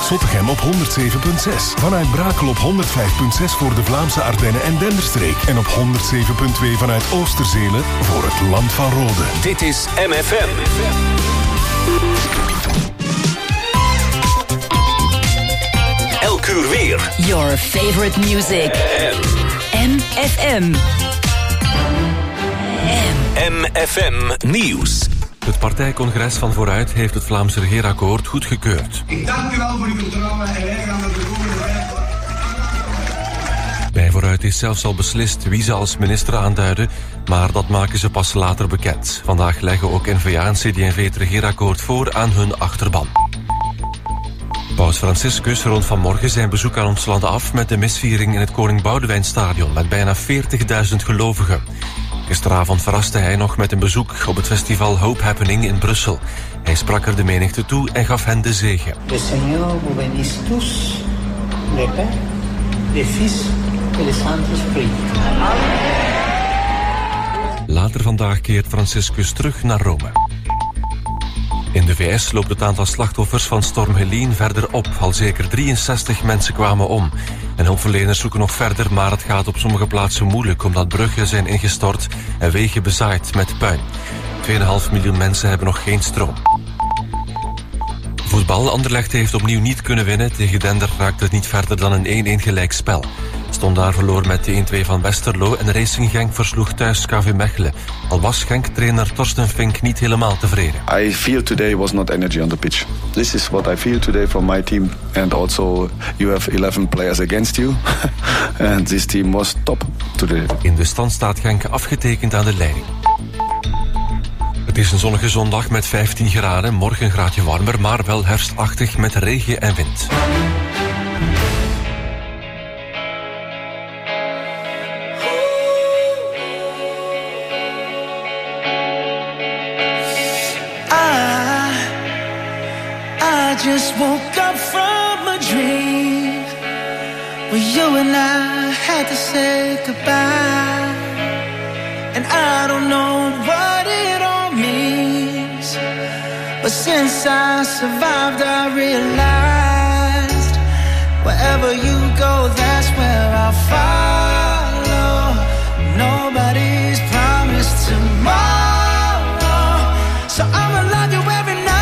Vanuit Zottegem op 107.6. Vanuit Brakel op 105.6 voor de Vlaamse Ardennen en Denderstreek. En op 107.2 vanuit Oosterzelen voor het Land van Rode. Dit is MFM. Elk uur weer. Your favorite music. MFM. MFM Nieuws. Het partijcongres van Vooruit heeft het Vlaamse regeerakkoord goedgekeurd. Ik dank u wel voor uw vertrouwen en wij gaan met de komende tijd. Bij Vooruit is zelfs al beslist wie ze als minister aanduiden, maar dat maken ze pas later bekend. Vandaag leggen ook N-VA en CD&V het regeerakkoord voor aan hun achterban. Paus Franciscus rond vanmorgen zijn bezoek aan ons land af met de misviering in het Koning Boudewijnstadion met bijna 40.000 gelovigen. Gisteravond verraste hij nog met een bezoek op het festival Hope Happening in Brussel. Hij sprak er de menigte toe en gaf hen de zegen. Le Seigneur vous bénisse tous, le Père, le Fils et le Saint-Esprit. Later vandaag keert Franciscus terug naar Rome. In de VS loopt het aantal slachtoffers van storm Helene verder op. Al zeker 63 mensen kwamen om. En hulpverleners zoeken nog verder, maar het gaat op sommige plaatsen moeilijk omdat bruggen zijn ingestort en wegen bezaaid met puin. 2,5 miljoen mensen hebben nog geen stroom. Voetbal. Anderlecht heeft opnieuw niet kunnen winnen. Tegen Dender raakte het niet verder dan een 1-1 gelijkspel. Standaard verloor met de 1-2 van Westerlo en Racing Genk versloeg thuis KV Mechelen. Al was Genk-trainer Torsten Fink niet helemaal tevreden. I feel today was not energy on the pitch. This is what I feel today from my team. And also you have 11 players against you. And this team was top today. In de stand staat Genk afgetekend aan de leiding. Het is een zonnige zondag met 15 graden. Morgen een graadje warmer, maar wel herfstachtig met regen en wind. I just woke up from a dream where you and I had to say goodbye. And I don't know what it all means, but since I survived I realized wherever you go, that's where I'll follow. Nobody's promised tomorrow, so I'ma love you every night.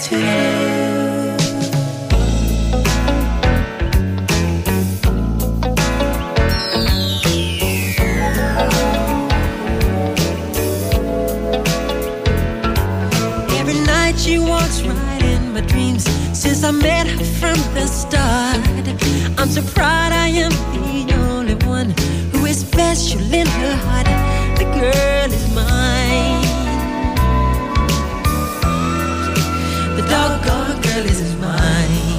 to you. Every night she walks right in my dreams. Since I met her from the start, I'm so proud I am the only one who is special in her heart. The girl is mine. The doggone girl is mine.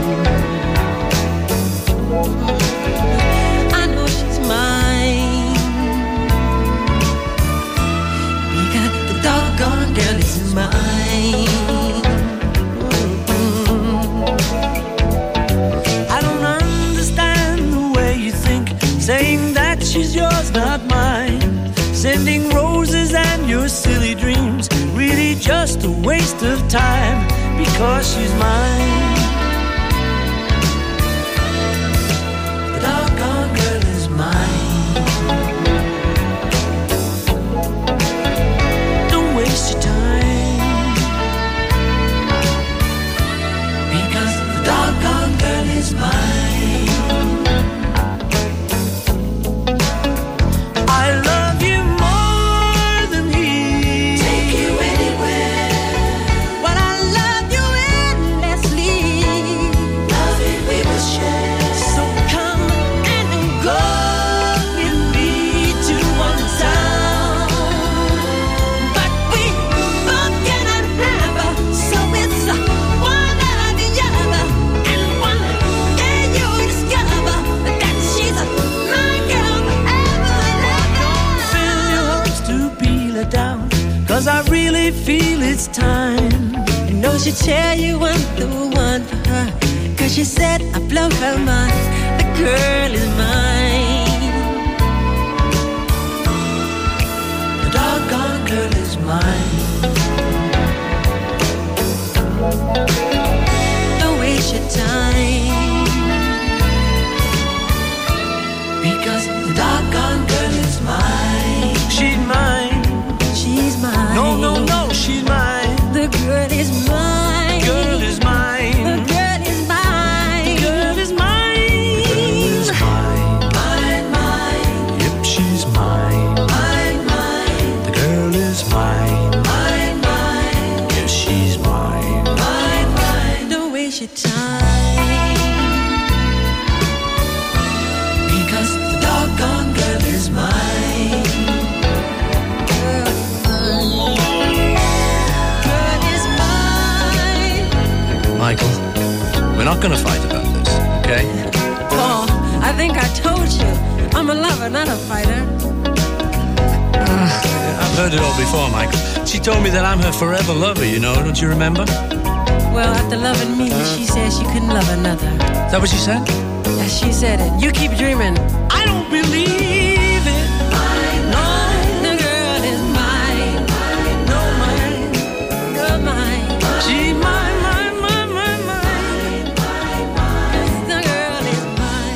I know she's mine, because the doggone girl is mine. I don't understand the way you think, saying that she's yours, not mine. Sending roses and your silly dreams, really just a waste of time, because she's mine. The doggone girl is mine. Don't waste your time, because the doggone girl is mine. I love you more than he. Take you anywhere. But I love you endlessly. Love it we will share. So come and go with me to one town. But we both cannot have, so it's one or the other. And one day you'll discover that she's my girl forever and ever. Fill your hopes to peel her down, 'cause I really feel it's time. I know she'll tell you I'm the one for her, 'cause she said I blow her mind. The girl is mine. The doggone girl is mine. Don't waste your time, because the doggone girl is mine. She's mine. She's mine. No, no, no, she's mine. The girl is mine. Girl is mine. The girl is mine. Girl is mine. Girl is mine. Mine, mine. Yep, she's mine. Mine, mine. The girl is mine. Mine, mine. Yes, she's mine. Mine, mine. Don't waste your time, because the doggone girl is mine. Girl is mine. Michael, we're not going to fight about this, okay? Paul, I think I told you, I'm a lover, not a fighter. I've heard it all before, Michael. She told me that I'm her forever lover, you know, don't you remember? Well, after loving me, she said she couldn't love another. Is that what she said? Yeah, she said it. You keep dreaming. I don't believe it. Mine, mine. The girl is mine. No, mine. You're mine. She's mine, mine, mine, mine, mine. The girl is mine.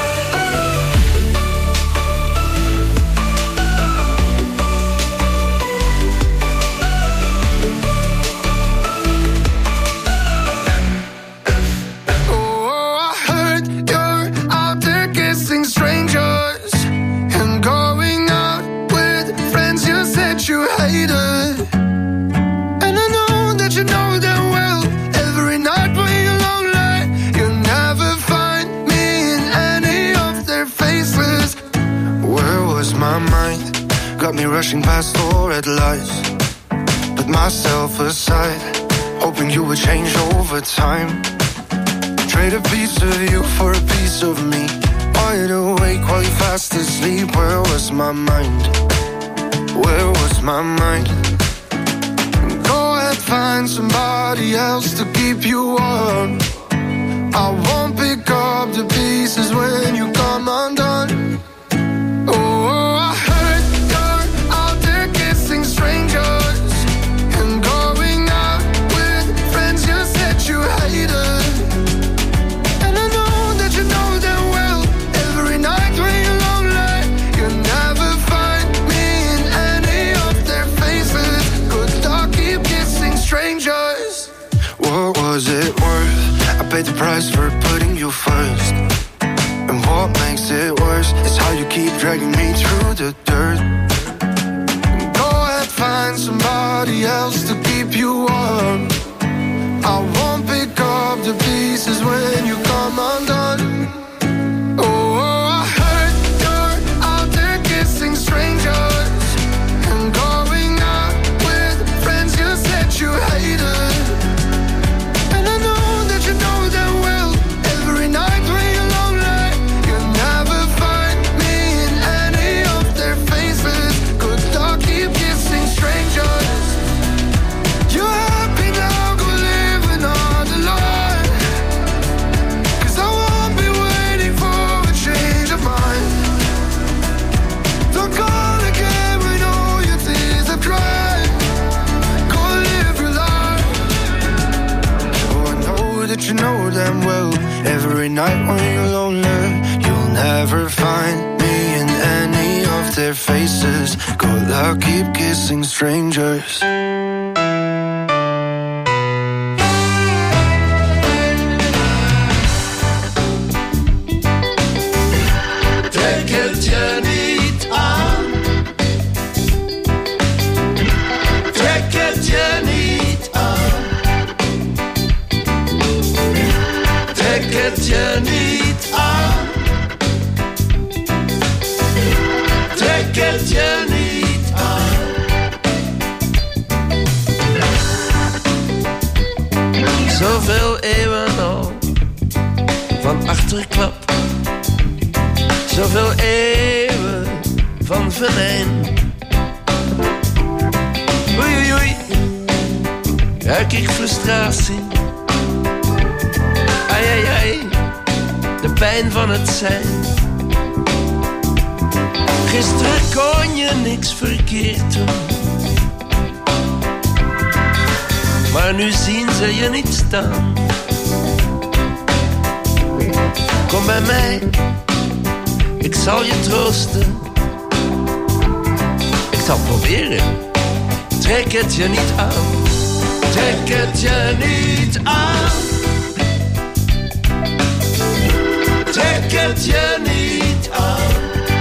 Oh, I heard you're out there kissing strangers and going out with friends you said you hated. And I know that you know them well. Every night when you're lonely, you never find me in any of their faces. Where was my mind? Got me rushing past all red lights. Put myself aside, hoping you would change over time. Trade a piece of you for a piece of me. Wide awake while you fast asleep. Where was my mind? Where was my mind? Go ahead, find somebody else to keep you warm. I won't pick up the pieces when you come undone. Oh, I heard you're out there kissing strangers and going out with friends you said you hated. And I know that you know them well. Every night when you're lonely, you never find me in any of their faces. Good luck, keep kissing strangers. paid the price for putting you first. And what makes it worse is how you keep dragging me through the dirt. Go ahead, find somebody else to keep you warm. I won't pick up the pieces when you come undone. Oh, I heard you're out there kissing strangers and going out with friends you said you hated. And I know that you know them well. Every night when you're lonely, you never find me in any of their faces. Good luck, keep kissing strangers. You're happy now, go living on the line. 'Cause I won't be waiting for a change of mind. Don't call again when all your tears have dried. Go live your life. Oh, I know that you know damn well. Every night when you're lonely, you'll never find me in any of their faces. Good luck, keep kissing strangers. Trek het je niet aan. Trek het je niet aan. Trek het je niet aan. Trek het je niet aan. Zoveel eeuwen al van achterklap. Zoveel eeuwen van venijn. Oei, oei, oei. Ruik ik frustratie. Ai, ai, ai. De pijn van het zijn. Gisteren kon je niks verkeerd doen. Maar nu zien ze je niet staan. Kom bij mij. Ik zal je troosten. Ik zal proberen. Trek het je niet aan. Trek het je niet aan. Trek het je niet aan.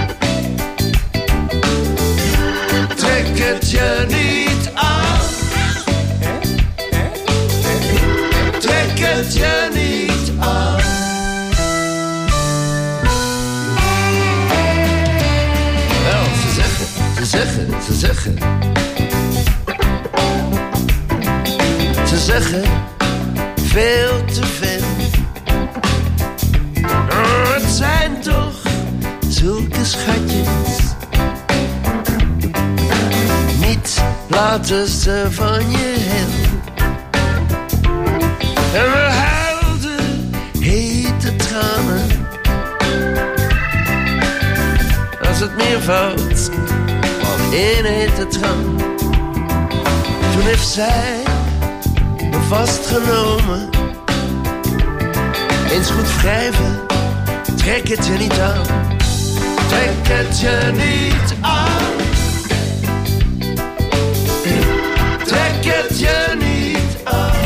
Trek het je niet aan. Trek het je niet aan. Ze zeggen veel te veel. Het zijn toch zulke schatjes. Niet laten ze van je heel. En we huilden hete tranen. Als het meer valt in hete traan. Toen heeft zij me vastgenomen. Eens goed wrijven, trek het je niet aan. Trek het je niet aan. Trek het je niet aan.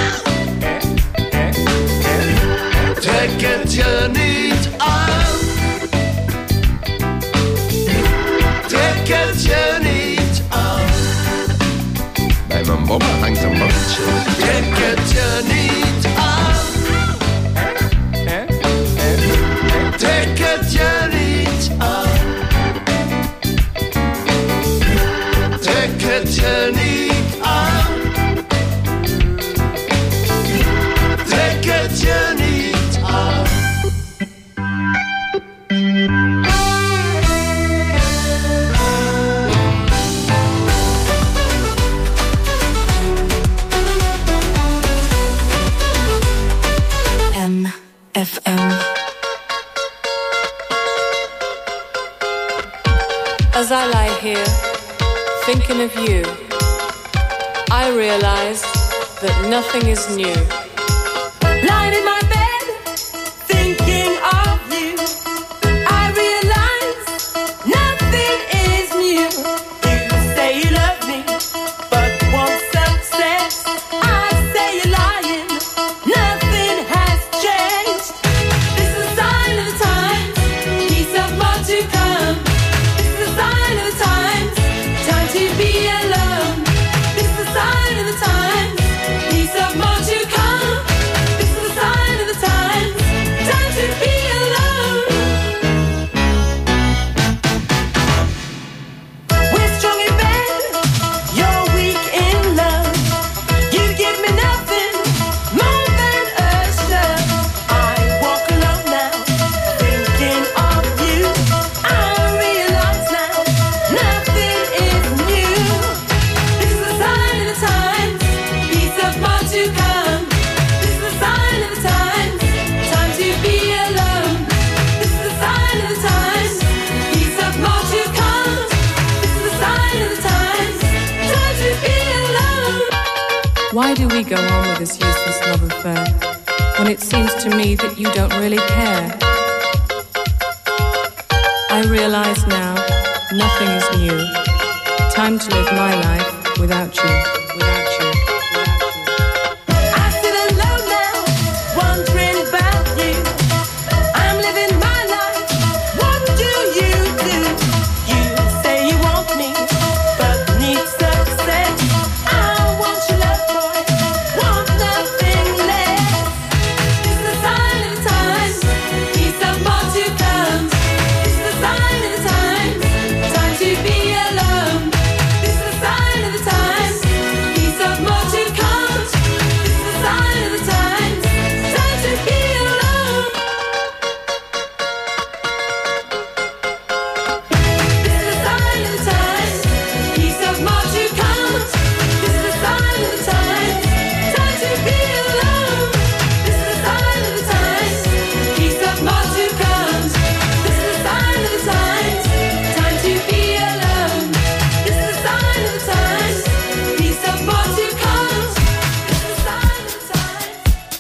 Trek het je niet aan. Trek het je niet aan. Bij mijn mama hangt een mannetje. Trek het je niet aan. Trek het je niet aan. Trek het je niet aan. Trek het je niet aan. FM. As I lie here, thinking of you, I realize that nothing is new. Lying in my bed, thinking of you, I realize nothing is new. You say you love me, but won't success. I say you're lying, nothing has Why do we go on with this useless love affair when it seems to me that you don't really care? I realize now nothing is new. Time to live my life without you, without you. I sit alone now, wondering about you. I'm living my life. What do? You say you want me, but need success. I want your love, boy, want nothing less. This is the sign of the times, peace of more to come. This is the sign of the times, time to be alone. This is the sign of the times, peace of more to come. This is the sign of the times, time to be alone. This is the sign of the times, peace of more to come. This is the sign of the times, time to be alone. This is the sign of the times, peace of more to come. This is the sign of the times, time to be alone. This is the sign of the times, peace of more to come. This is the sign of the times.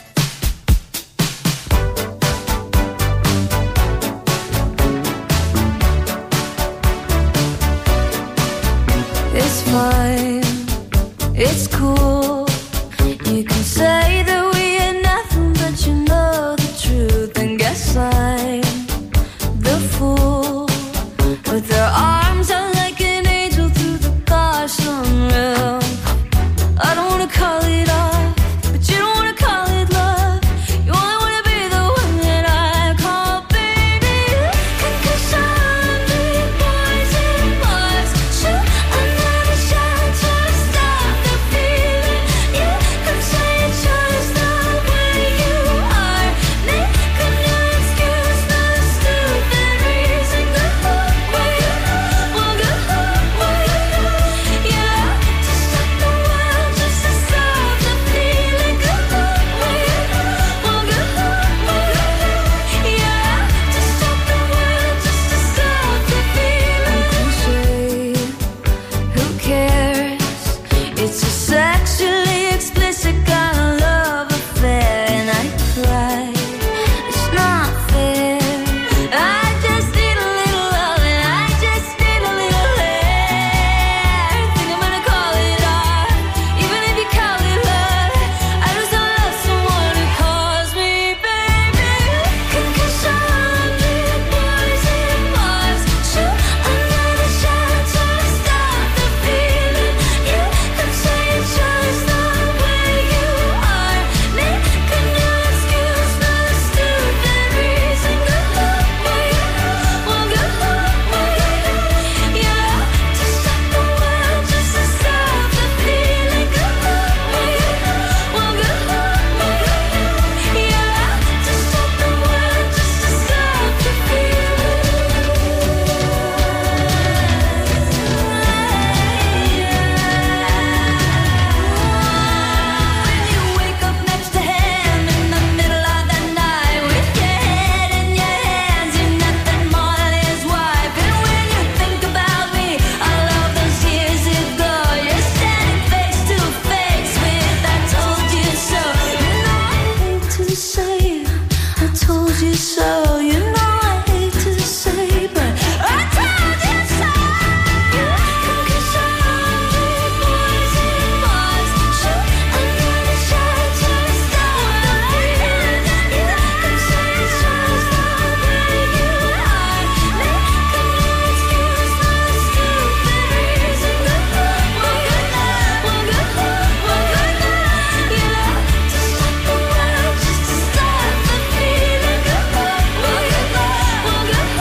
It's fine, it's cool. You can say that we are nothing, but you know the truth. And guess I'm the fool with their arms out like an angel through the car sunroof. I don't wanna call it off, but you don't wanna call it love. You only wanna be the one that I call baby. Cause I'm the poison Mars. Shoot another shot to stop the feeling. You could say it's just the way you are. Make a new excuse for the stupid reason. Go where you well, go where you yeah. To stop the world, just to stop the feeling. Go where you well, go where you yeah. To stop the world, just to stop the feeling. Who cares? It's a sexually explicit kind of love affair, and I cry. It's not fair. I just need a little love, and I just need a little hair. Think I'm gonna call it art, even if you call it love. I just don't love someone who calls me baby. Cause I'm the poison Mars. Shoot another shot to stop the feeling. You could say it's just the way you are. Make a new excuse for the stupid reason. Go where you well, go where you yeah. To stop the world, just to stop the feeling. Go where you well, go where you yeah. To stop the world, just to stop the When you wake up next to him in the middle of the night with your head in your hands, you're nothing more than his wife. And when you think about me, all of those years ago, you're standing face to face with I told you so. You know I hate to say I told you so. You know I hate to say, but I told you so. Cause I'm the poison Mars. Shoot another shot to stop the feeling. You could say it's just the way you are. Make a new excuse for the stupid reason. Go where you well, go where you yeah. To stop the world, just to stop the feeling. Go where you well, go where you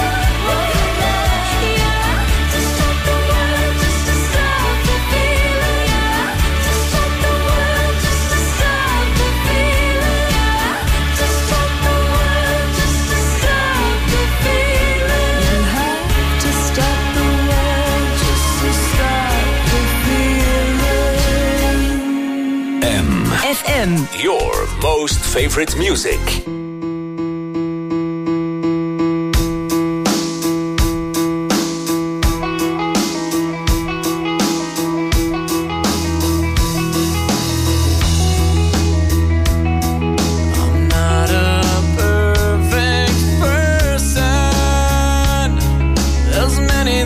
yeah. To stop the world, just to stop the feeling. Yeah. To stop the world, just to stop the feeling. Yeah. To stop the world, just to stop the feeling. You have to stop the world, just to stop the feeling. FM. Your most favorite music.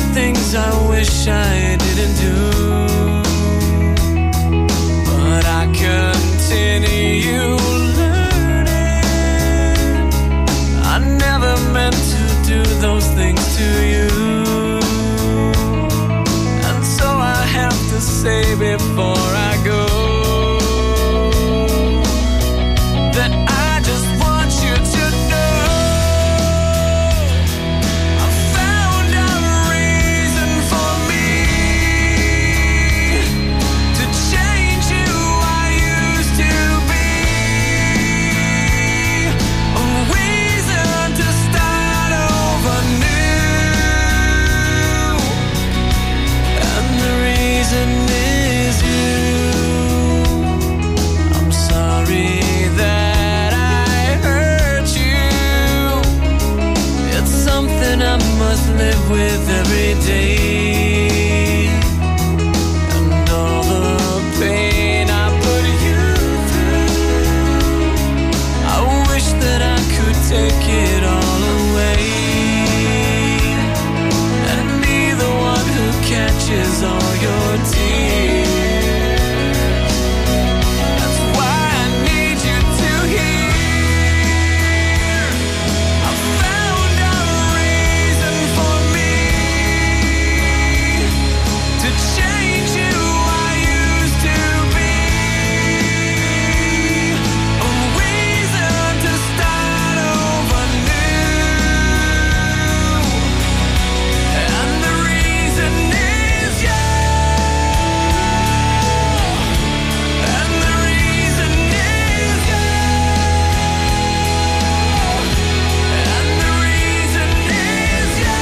things I wish I didn't do, but I continue learning. I never meant to do those things to you, and so I have to say before I go that I just want you to know I found a reason for me to change who I used to be, a reason to start over new, and the reason is you. I'm sorry that I hurt you. It's something I must live with every day, and all the pain I put you through, I wish that I could take it all away, and be the one who catches all your tears. That's why I need you to hear I found a reason for me to change who I used to be, a reason to start over new, and the reason is you, and the reason is you, and the reason is you,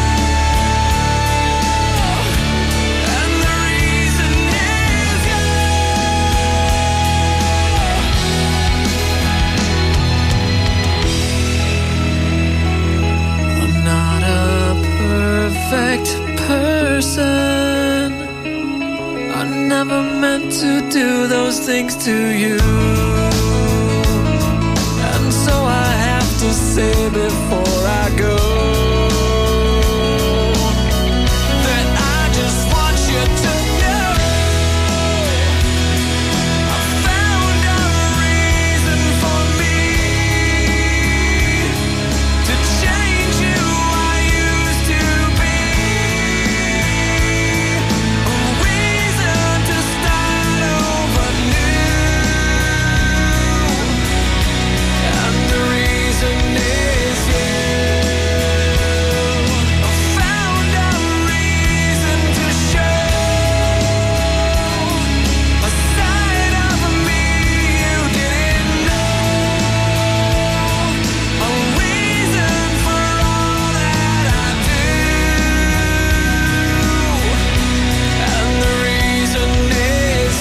and the reason is you. I'm not a perfect person. I never meant to do those things to you, and so I have to say before I go that I just want you to know I found a reason for me to change who I used to be, a reason to start over new, and the reason is you. I found a reason to show a side of me you didn't know, a reason for all that I do, and the reason is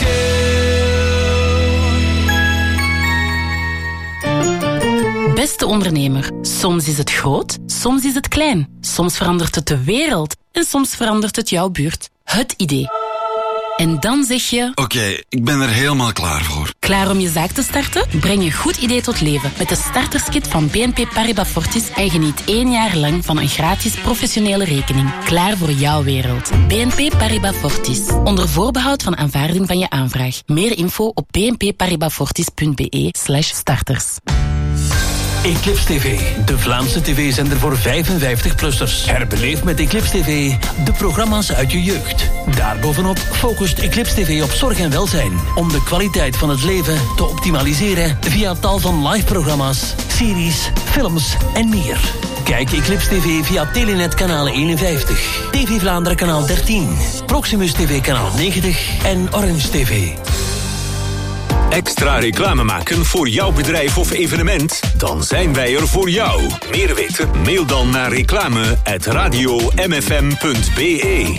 you. Beste ondernemer, soms is het groot, soms is het klein. Soms verandert het de wereld en soms verandert het jouw buurt. Het idee. En dan zeg je... Oké, ik ben er helemaal klaar voor. Klaar om je zaak te starten? Breng je goed idee tot leven met de starterskit van BNP Paribas Fortis en geniet 1 jaar lang van een gratis professionele rekening. Klaar voor jouw wereld. BNP Paribas Fortis. Onder voorbehoud van aanvaarding van je aanvraag. Meer info op bnpparibasfortis.be/starters. Eclipse TV, de Vlaamse tv-zender voor 55-plussers. Herbeleef met Eclipse TV de programma's uit je jeugd. Daarbovenop focust Eclipse TV op zorg en welzijn, om de kwaliteit van het leven te optimaliseren via tal van live-programma's, series, films en meer. Kijk Eclipse TV via Telenet kanaal 51, TV Vlaanderen kanaal 13, Proximus TV kanaal 90 en Orange TV. Extra reclame maken voor jouw bedrijf of evenement? Dan zijn wij er voor jou. Meer weten? Mail dan naar reclame@radiomfm.be.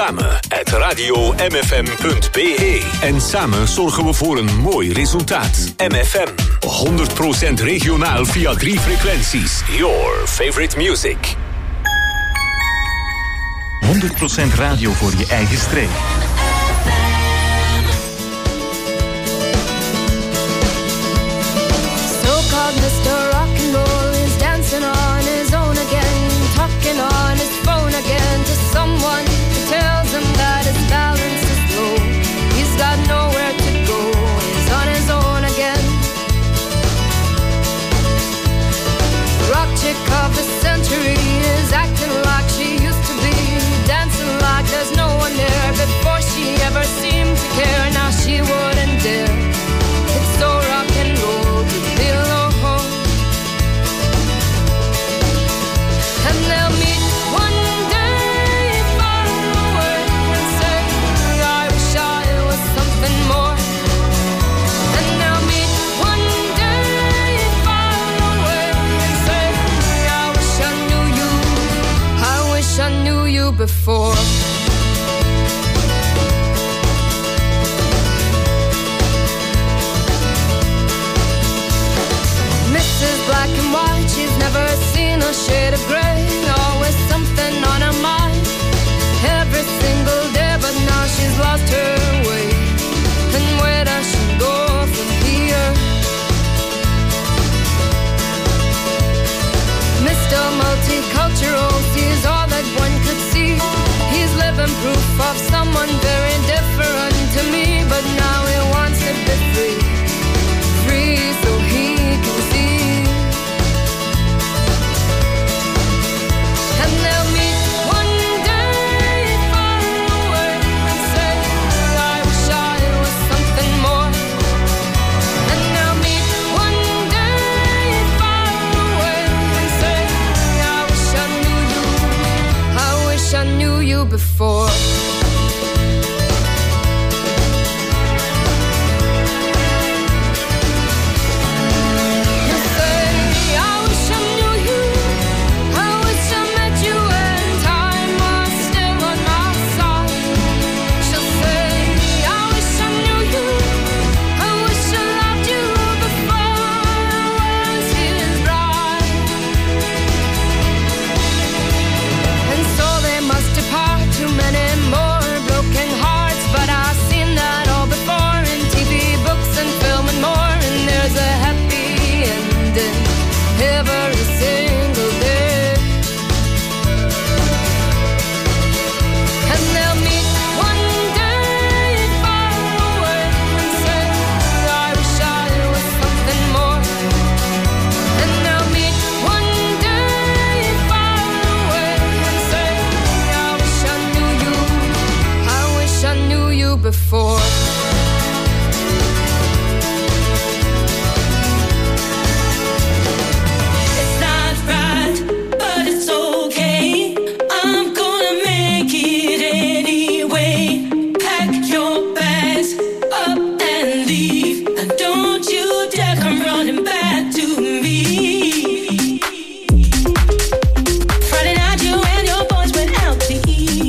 Reclame@radiomfm.be. En samen zorgen we voor een mooi resultaat. MFM. 100% regionaal via 3 frequenties. Your favorite music. 100% radio voor je eigen streek. Mr. Rock'n'Roll is dancing on his own again, talking on his phone again to someone before. Before. It's not right, but it's okay. I'm gonna make it anyway. Pack your bags up and leave, and don't you dare come running back to me. Friday night, you and your boys went out to eat.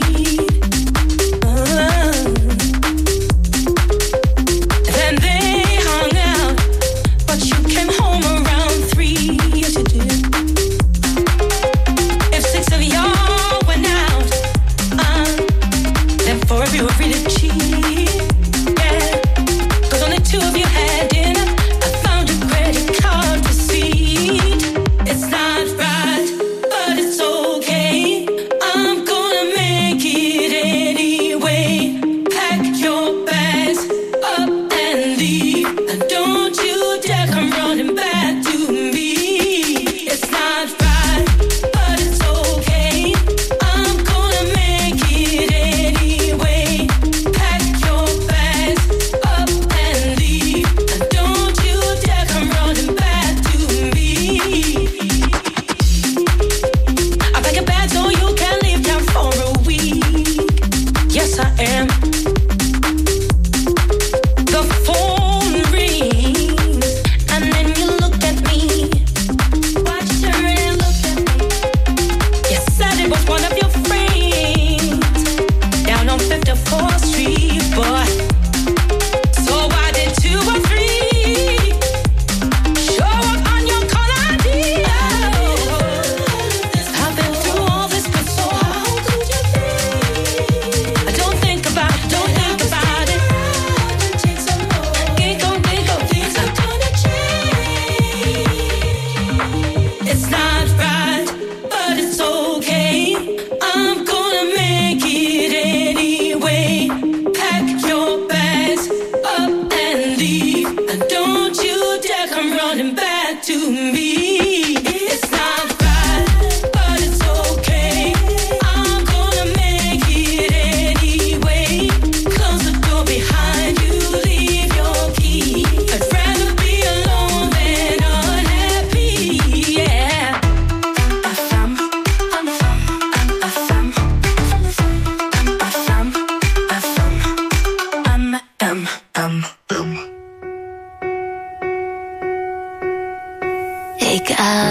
Ik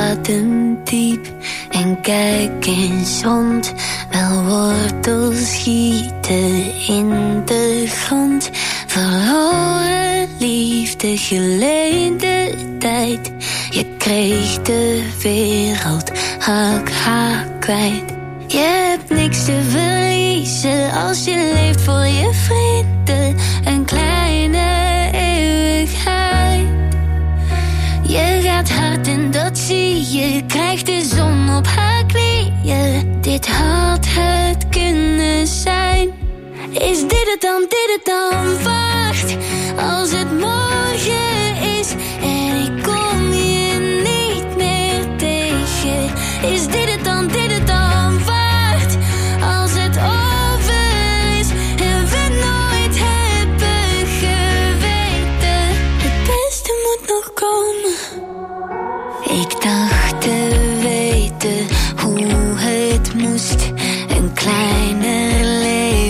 adem diep en kijk eens rond. Wel wortels schieten in de grond. Verloren liefde, geleende tijd. Je kreeg de wereld haak kwijt. Je hebt niks te verliezen als je leeft voor je vrienden. Een kleine eeuwigheid. Je gaat hard en dat zie je. Krijgt de zon op haar knieën. Dit had het kunnen zijn. Is dit het dan? Wacht, als het morgen is en ik kom je niet meer tegen. Is dit het dan? Wacht, als het over is en we nooit hebben geweten. Het beste moet nog komen. Ik dacht te weten hoe het moest. Een kleiner leven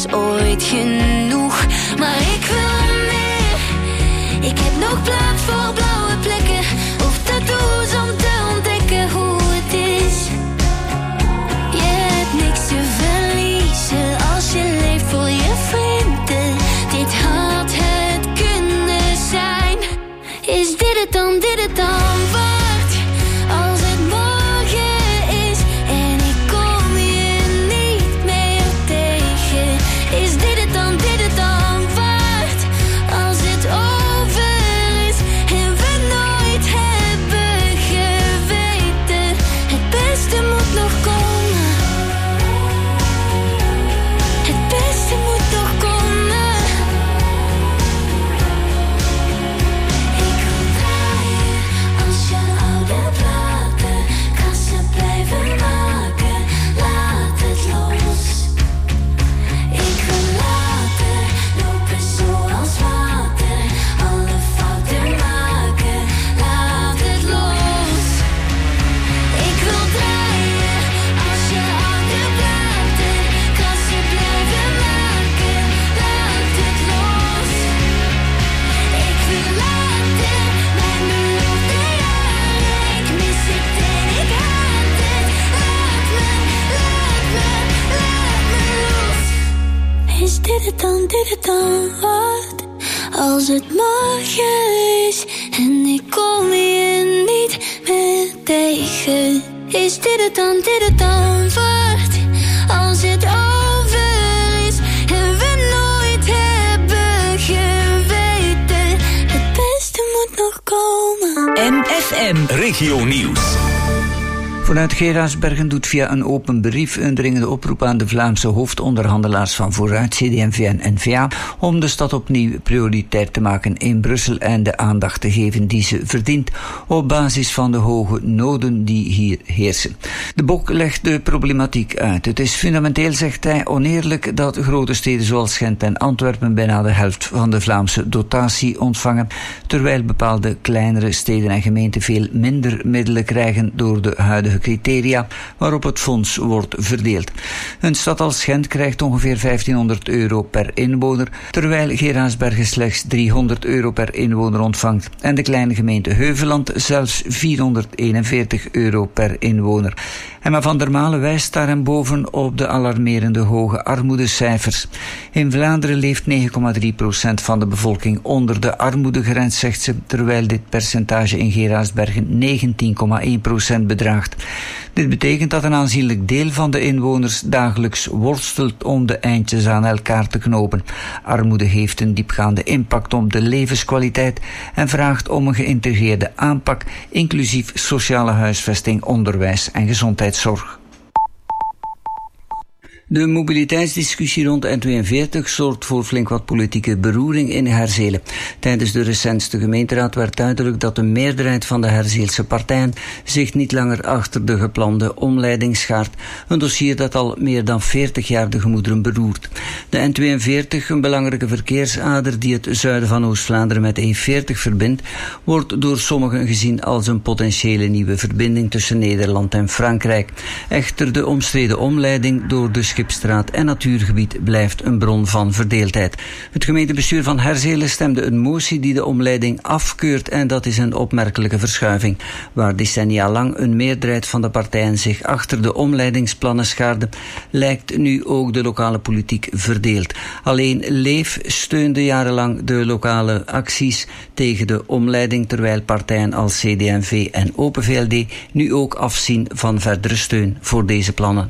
is ooit genoeg. Maar ik wil meer. Ik heb nog plaats voor blauwe plekken of tattoos om te ontdekken hoe het is. Je hebt niks te verliezen als je leeft voor je vrienden. Dit had het kunnen zijn. Is dit het dan waard? Als het morgen is en ik kom je niet meer tegen. Is dit het dan waard? Als het over is en we nooit hebben geweten. Het beste moet nog komen. Het beste moet nog komen. Ik wil draaien als je oude platen. Kassen blijven maken, laat het los. Ik wil laten lopen zoals water. Alle fouten maken, laat het los. Ik wil draaien als je oude platen. Kassen blijven maken, laat het los. Ik wil laten mijn belofte jaren. Ik mis het en ik haat het. Laat me los. Is dit het dan waard? Als het morgen is en ik kom je niet meer tegen. Is dit het dan waard? Als het over is en we nooit hebben geweten. Het beste moet nog komen. MFM Regio Nieuws. Vanuit Geraardsbergen doet via een open brief een dringende oproep aan de Vlaamse hoofdonderhandelaars van Vooruit, CD&V en N-VA, om de stad opnieuw prioritair te maken in Brussel en de aandacht te geven die ze verdient op basis van de hoge noden die hier heersen. De Bok legt de problematiek uit. Het is fundamenteel, zegt hij, oneerlijk dat grote steden zoals Gent en Antwerpen bijna de helft van de Vlaamse dotatie ontvangen, terwijl bepaalde kleinere steden en gemeenten veel minder middelen krijgen door de huidige criteria waarop het fonds wordt verdeeld. Een stad als Gent krijgt ongeveer €1500 per inwoner, terwijl Geraardsbergen slechts €300 per inwoner ontvangt en de kleine gemeente Heuveland zelfs €441 per inwoner. Emma van der Malen wijst daarboven op de alarmerende hoge armoedecijfers. In Vlaanderen leeft 9,3% van de bevolking onder de armoedegrens, zegt ze, terwijl dit percentage in Geraardsbergen 19,1% bedraagt. Dit betekent dat een aanzienlijk deel van de inwoners dagelijks worstelt om de eindjes aan elkaar te knopen. Armoede heeft een diepgaande impact op de levenskwaliteit en vraagt om een geïntegreerde aanpak, inclusief sociale huisvesting, onderwijs en gezondheidszorg. De mobiliteitsdiscussie rond N42 zorgt voor flink wat politieke beroering in Herzelen. Tijdens de recentste gemeenteraad werd duidelijk dat de meerderheid van de Herzeelse partijen zich niet langer achter de geplande omleiding schaart. Een dossier dat al meer dan 40 jaar de gemoederen beroert. De N42, een belangrijke verkeersader die het zuiden van Oost-Vlaanderen met E40 verbindt, wordt door sommigen gezien als een potentiële nieuwe verbinding tussen Nederland en Frankrijk. Echter, de omstreden omleiding door de Schipstraat en natuurgebied blijft een bron van verdeeldheid. Het gemeentebestuur van Herzelen stemde een motie die de omleiding afkeurt en dat is een opmerkelijke verschuiving. Waar decennia lang een meerderheid van de partijen zich achter de omleidingsplannen schaarde, lijkt nu ook de lokale politiek verdeeld. Alleen Leef steunde jarenlang de lokale acties tegen de omleiding, terwijl partijen als CD&V en Open VLD nu ook afzien van verdere steun voor deze plannen.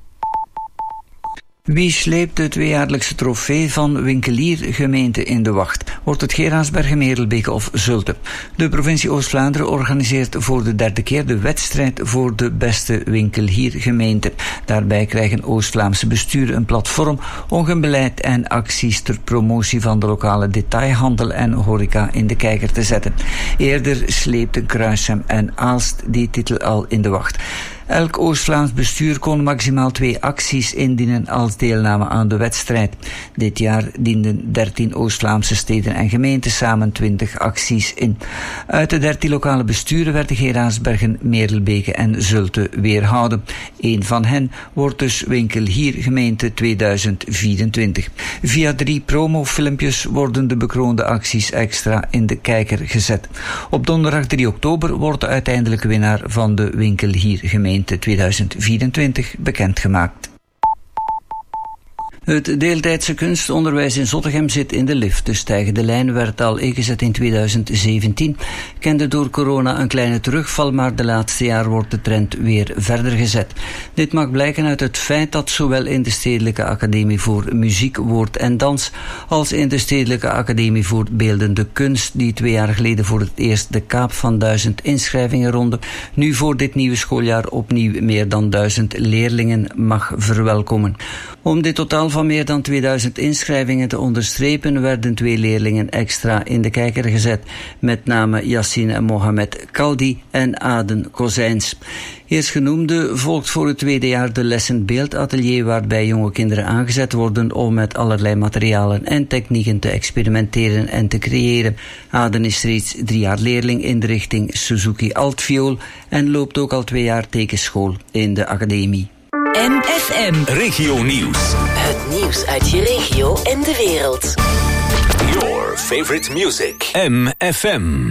Wie sleept de tweejaarlijkse trofee van winkeliergemeente in de wacht? Wordt het Geraardsbergen, Merelbeke of Zulte? De provincie Oost-Vlaanderen organiseert voor de derde keer de wedstrijd voor de beste winkeliergemeente. Daarbij krijgen Oost-Vlaamse besturen een platform om hun beleid en acties ter promotie van de lokale detailhandel en horeca in de kijker te zetten. Eerder sleepten Kruisem en Aalst die titel al in de wacht. Elk Oost-Vlaams bestuur kon maximaal 2 acties indienen als deelname aan de wedstrijd. Dit jaar dienden 13 Oost-Vlaamse steden en gemeenten samen 20 acties in. Uit de 13 lokale besturen werden Geraardsbergen, Merelbeke en Zulte weerhouden. Eén van hen wordt dus Winkel Hier gemeente 2024. Via 3 promofilmpjes worden de bekroonde acties extra in de kijker gezet. Op donderdag 3 oktober wordt de uiteindelijke winnaar van de Winkel Hier gemeente 2024 bekendgemaakt. Het deeltijdse kunstonderwijs in Zottegem zit in de lift. De stijgende lijn werd al ingezet in 2017, kende door corona een kleine terugval, maar de laatste jaar wordt de trend weer verder gezet. Dit mag blijken uit het feit dat zowel in de Stedelijke Academie voor Muziek, Woord en Dans als in de Stedelijke Academie voor Beeldende Kunst, die 2 jaar geleden voor het eerst de kaap van 1000 inschrijvingen ronde, nu voor dit nieuwe schooljaar opnieuw meer dan 1000 leerlingen mag verwelkomen. Om dit totaal van meer dan 2000 inschrijvingen te onderstrepen, werden 2 leerlingen extra in de kijker gezet, met name Yassine Mohamed Kaldi en Aden Kozijns. Eerstgenoemde volgt voor het 2e jaar de lessen beeldatelier, waarbij jonge kinderen aangezet worden om met allerlei materialen en technieken te experimenteren en te creëren. Aden is reeds 3 jaar leerling in de richting Suzuki Altviool en loopt ook al 2 jaar tekenschool in de academie. MFM Regio Nieuws. Het nieuws uit je regio en de wereld. Your favorite music. MFM.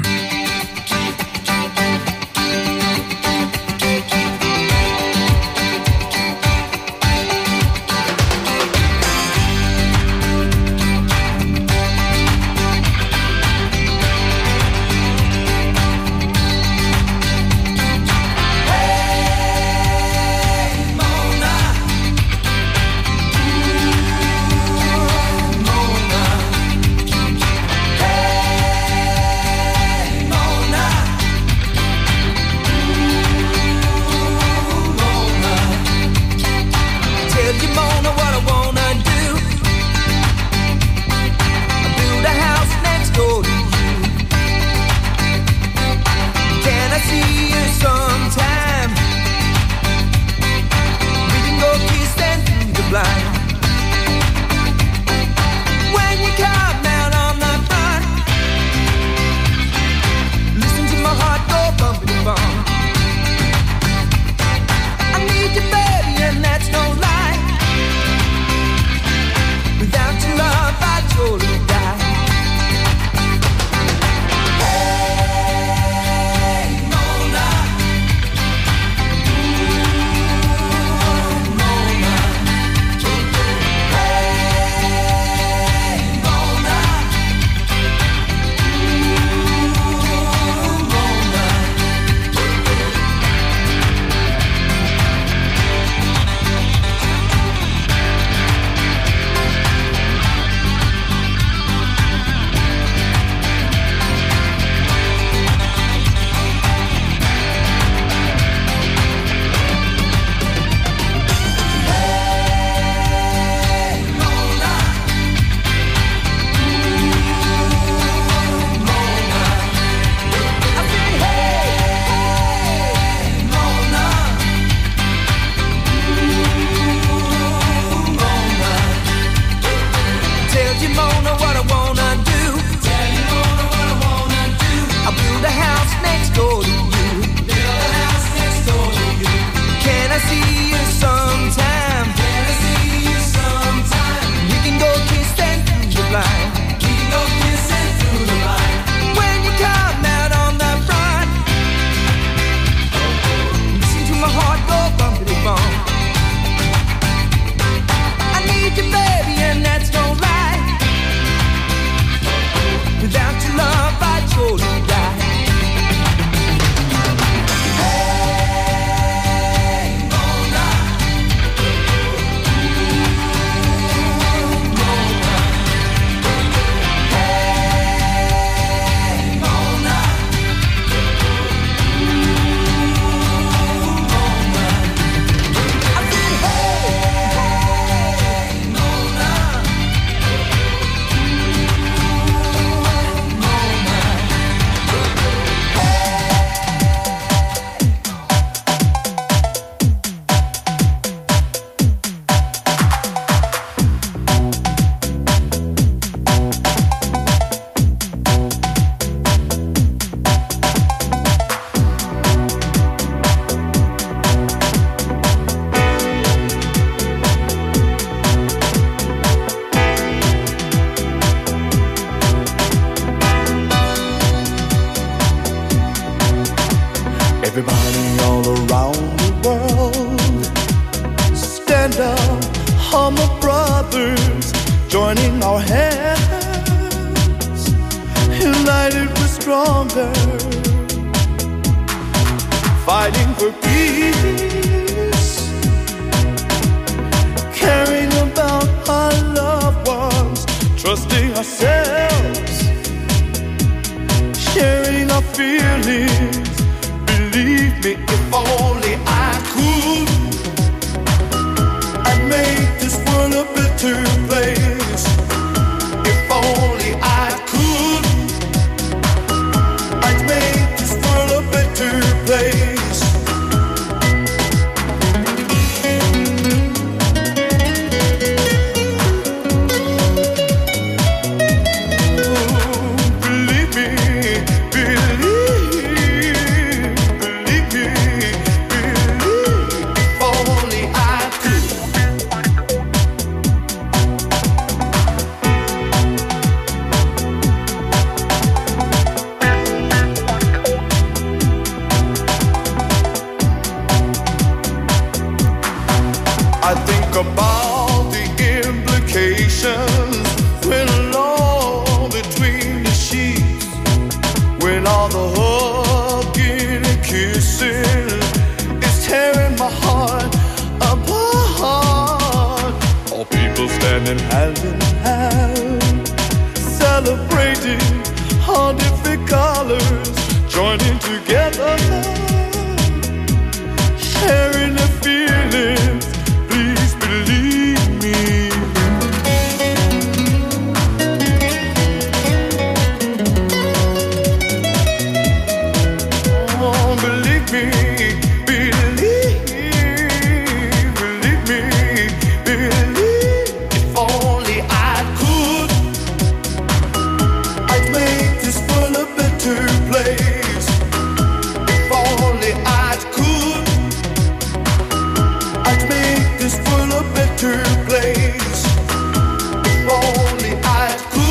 brothers joining our hands. United we're stronger, fighting for peace, caring about our loved ones, trusting ourselves, sharing our feelings. Believe me, if only I could, I'd make this world a better place. If only I could, I'd make this world a better place. About the implications when alone between the sheets, when all the hugging and kissing is tearing my heart apart. All people standing hand in hand, celebrating all different colors, joining together, sharing their feelings. Please believe me. Oh, believe me, believe me, believe. If only I could, I'd make this world a better place. If only I could, I'd make this world a better place. If only I could.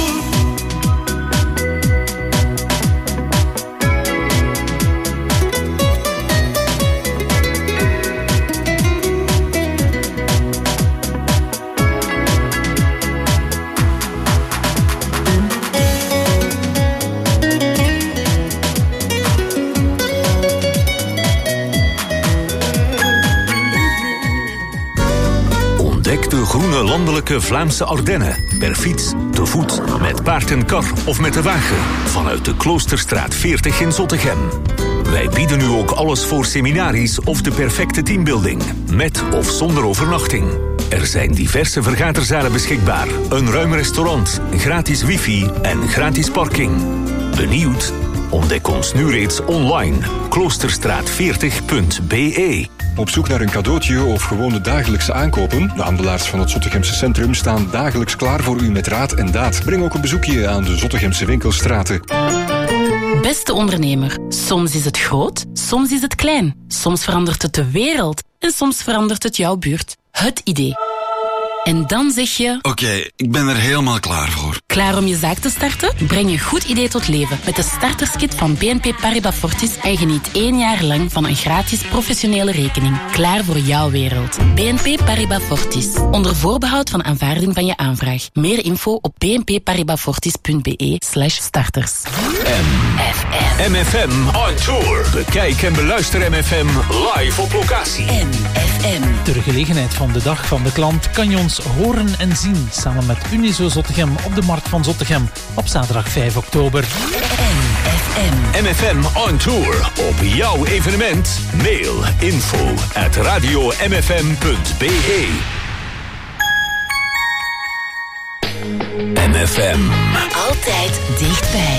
Ontdek de groene landelijke Vlaamse Ardennen. Per fiets, te voet, met paard en kar of met de wagen. Vanuit de Kloosterstraat 40 in Zottegem. Wij bieden nu ook alles voor seminaries of de perfecte teambuilding. Met of zonder overnachting. Er zijn diverse vergaderzalen beschikbaar. Een ruim restaurant, gratis wifi en gratis parking. Benieuwd? Ontdek ons nu reeds online. Kloosterstraat40.be. Op zoek naar een cadeautje of gewoon de dagelijkse aankopen? De handelaars van het Zottegemse centrum staan dagelijks klaar voor u met raad en daad. Breng ook een bezoekje aan de Zottegemse winkelstraten. Beste ondernemer, soms is het groot, soms is het klein. Soms verandert het de wereld en soms verandert het jouw buurt. Het idee. En dan zeg je... Oké, ik ben er helemaal klaar voor. Klaar om je zaak te starten? Breng je goed idee tot leven met de starterskit van BNP Paribas Fortis en geniet 1 jaar lang van een gratis professionele rekening. Klaar voor jouw wereld. BNP Paribas Fortis. Onder voorbehoud van aanvaarding van je aanvraag. Meer info op bnpparibasfortis.be/starters. MFM on tour. Bekijk en beluister MFM live op locatie. MFM. Ter gelegenheid van de dag van de klant kan je ons horen en zien samen met Unizo Zottegem op de Markt van Zottegem op zaterdag 5 oktober. MFM on tour. Op jouw evenement. Mail info@radiomfm.be. MFM. Altijd dichtbij.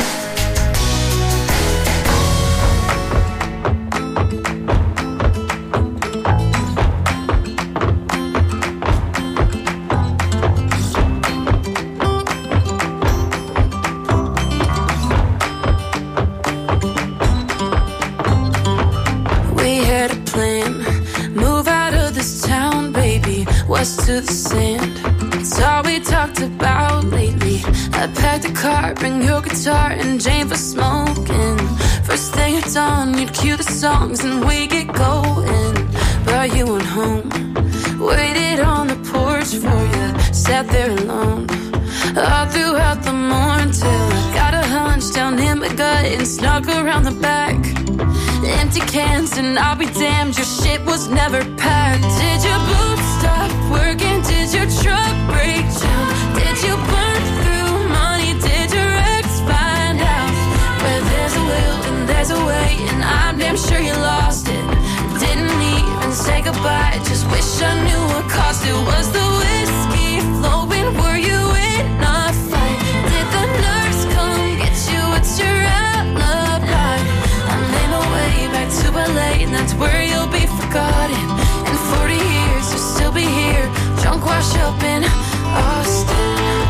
To the sand, it's all we talked about lately. I packed a car, bring your guitar and Jane for smoking. First thing at dawn, you'd cue the songs and we get going. But you went home, waited on the porch much for you. Sat there alone all throughout the morning till I got a hunch down in my gut and snuck around the back. Empty cans and I'll be damned, your shit was never packed. Did your boots stop working? Did your truck break down? Did you burn through money? Did your ex find out? Where there's a will and there's a way, and I'm damn sure you lost it. Didn't even say goodbye, just wish I knew what cost it. Was the whiskey flowing? Were you in a fight? Did the nurse come get you? What's your alibi? I made my way back to LA, and that's where you'll be forgotten. In 40 years you'll still be here, drunk wash up in Austin.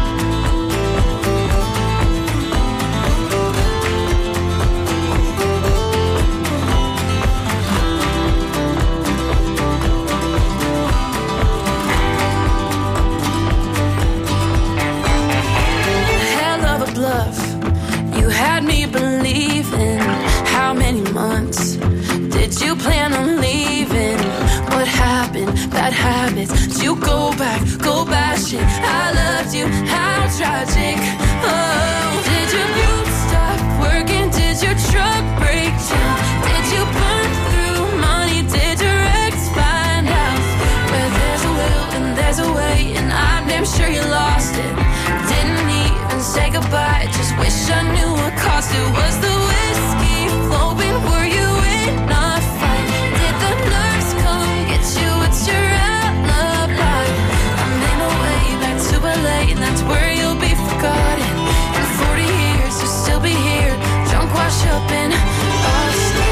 You had me believing. How many months did you plan on leaving? What happened? Bad habits. Did you go back, go bashing? I loved you, how tragic. Oh, did your boots stop working? Did your truck break down? Did you burn through money? Did your ex find out? Where there's a will and there's a way, and I'm damn sure you lost it. Didn't even say goodbye, just wish I knew what cost it. Was the whiskey flowing? Were you in a fight? Did the nurse come get you? What's your alibi? I made my way back to LA, and that's where you'll be forgotten. In 40 years you'll still be here, drunk wash up in Austin.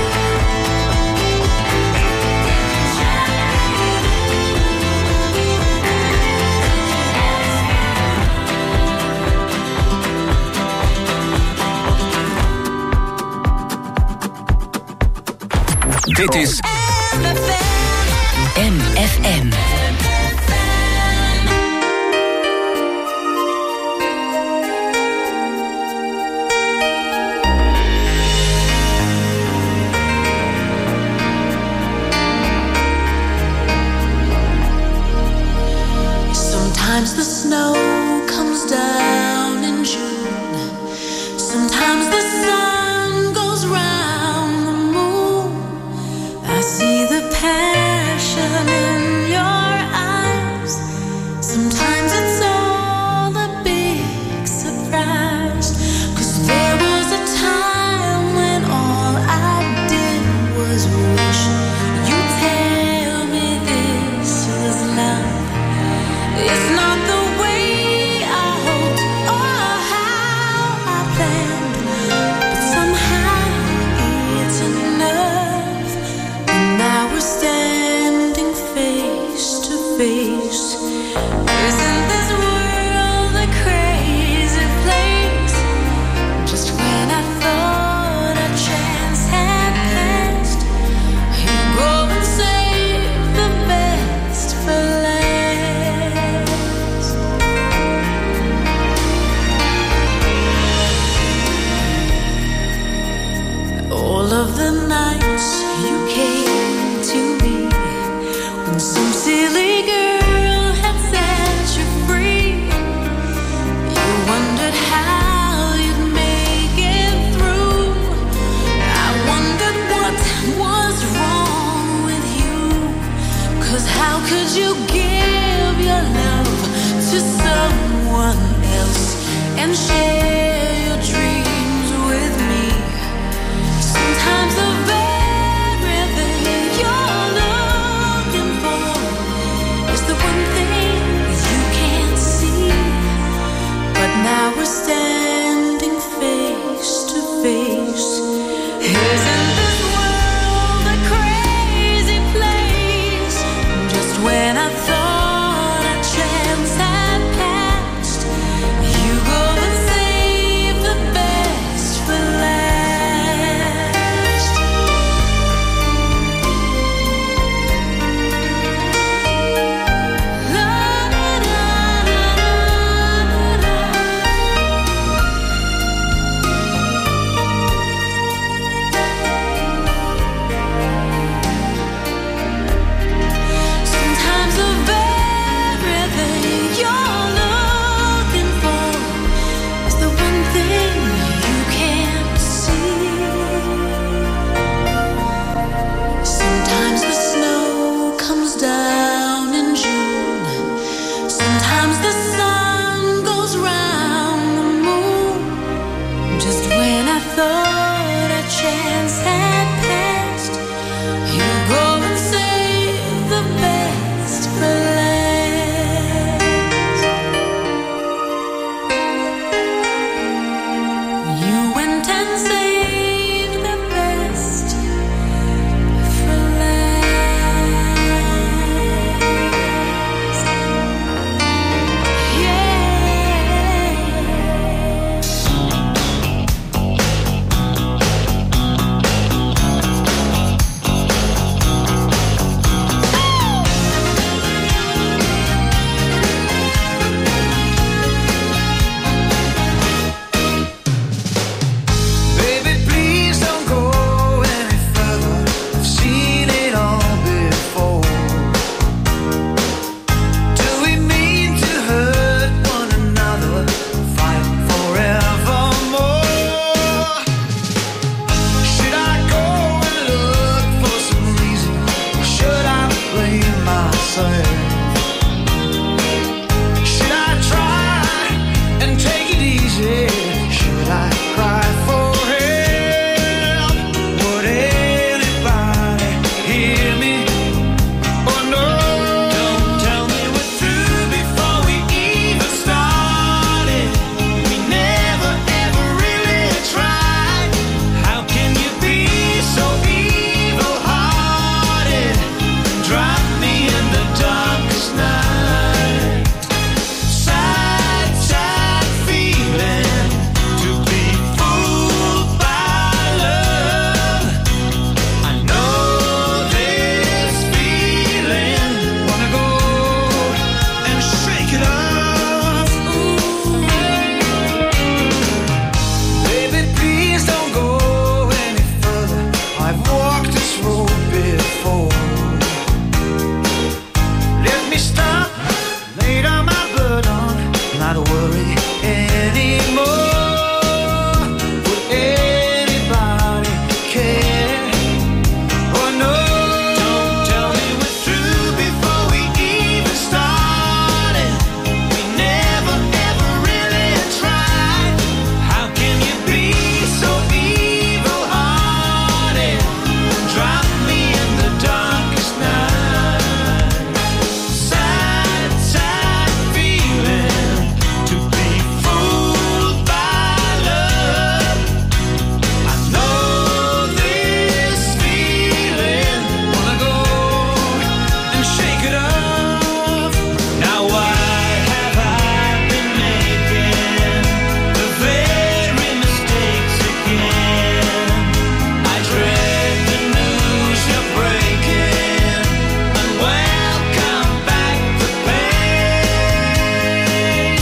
Dit is MFM. Sometimes the snow comes down in June. Sometimes the sun goes round the moon. I see the passion in your eyes. Sometimes it's all a big surprise. 'Cause there was a time when all I did was wish you'd tell me this was love. It's not the way I hoped or how I planned, but somehow it's enough. And now we're standing face to face. Isn't this world a crazy place? Just when I thought a chance had passed, you go and save the best for last. All of the nights you came to me when some silly girl had set you free. You wondered how you'd make it through. I wondered what was wrong with you. 'Cause how could you give your love to someone else and share your dreams with me? Sometimes the very thing you're looking for is the one thing you can't see. But now we're standing face to face. Isn't this world a crazy place? Just when I thought a chance had passed, you go and say gotta worry anymore. Would anybody care? Oh no, don't tell me we're through before we even started. We never ever really tried. How can you be so evil-hearted? Drop me in the darkest night. Sad, sad feeling to be fooled by love. I know this feeling. Wanna go and shake it off. Now why have I been making the very mistakes again? I dread the news you're breaking, and welcome back the pain.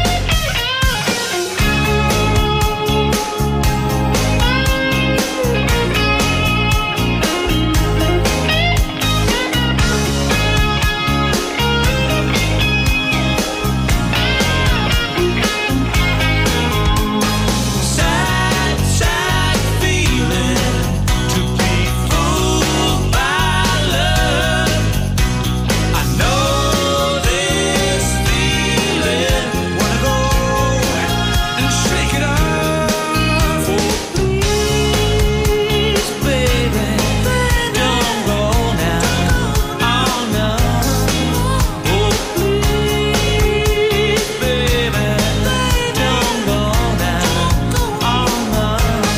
Sad, sad feeling to be fooled by love. I know this feeling. Wanna go and shake it off. Oh please, baby, don't go now. Oh no. Oh please, baby, don't go now. Oh no.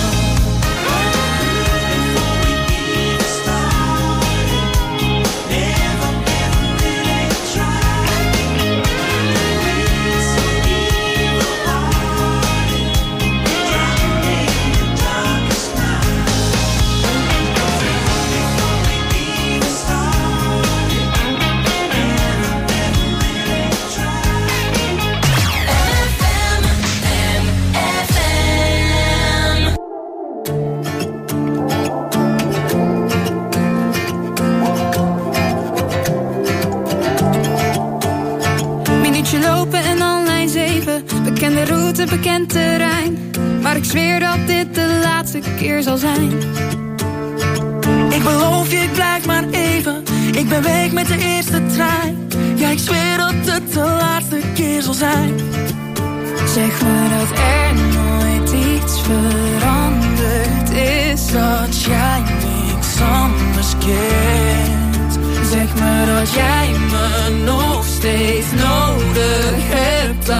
Before we even started, never ever really tried. So evil-hearted, drown me in the darkest night. Before we even started, never ever really Minuutje lopen en dan lijn 7. Bekende route, bekend terrein. Maar ik zweer dat dit de laatste keer zal zijn. Ik beloof je, ik blijf maar even. Ik ben weg met de eerste trein. Ja, ik zweer dat het de laatste keer zal zijn. Zeg me dat er nooit iets veranderd is. Dat jij niks anders kent. Zeg me dat jij me nog steeds nodig hebt